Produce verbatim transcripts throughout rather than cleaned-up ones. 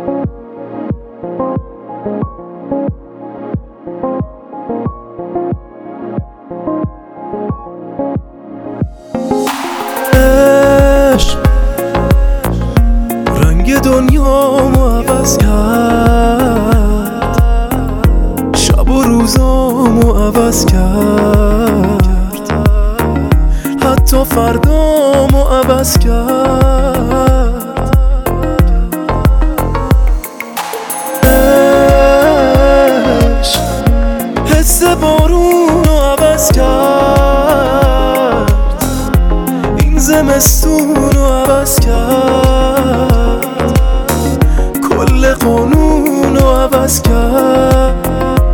عشق رنگ دنیامو عوض کرد، شب و روزامو عوض کرد، حتی فردامو عوض کرد. عشق حس بارونو عوض کرد، این زمستونو عوض کرد، کل قانونو عوض کرد.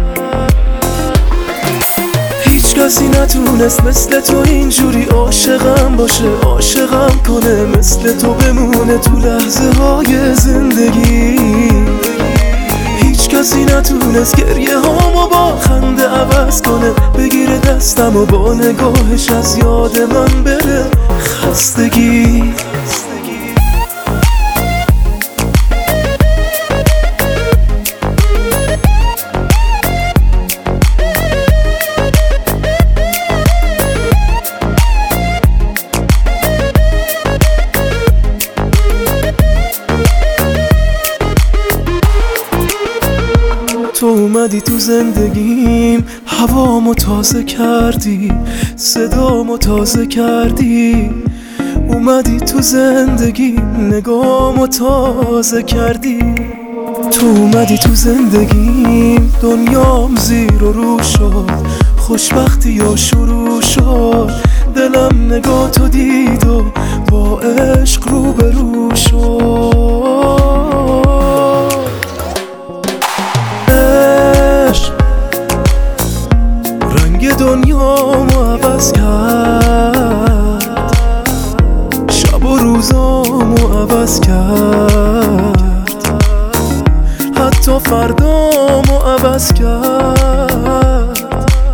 هیچ کسی نتونست مثل تو اینجوری عاشقم باشه، عاشقم کنه، مثل تو بمونه تو لحظه های زندگی. هیچ کسی نتونست گریه هامو با خنده عوض کنه، بگیره دستم و با نگاهش از یاد من بره خستگی. تو اومدی تو زندگیم، هوامو تازه کردی، صدامو تازه کردی. اومدی تو زندگیم، نگامو تازه کردی. تو اومدی تو زندگیم، دنیام زیر و رو شد، خوشبختی یا شروع شد. دلم نگاه تو دید و با عشق روبرو شد. دنیامو عوض کرد، شب و روزامو عوض کرد، حتی فردامو عوض کرد.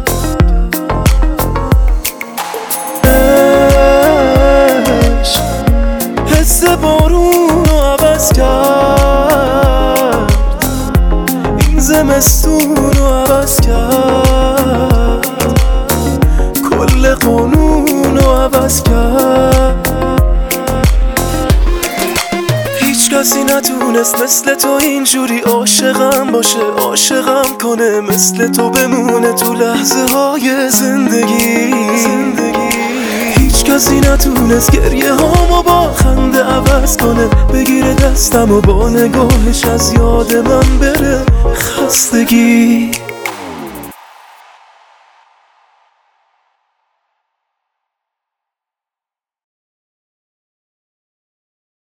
عشق حس بارونو عوض کرد، این زمستونو عوض کرد، کل قانونو عوض کرد. هیچ کسی نتونست مثل تو اینجوری عاشقم باشه، عاشقم کنه، مثل تو بمونه تو لحظه های زندگی. هیچ کسی نتونست گریه هامو با خنده عوض کنه، بگیره دستم و با نگاهش از یاد من بره خستگی.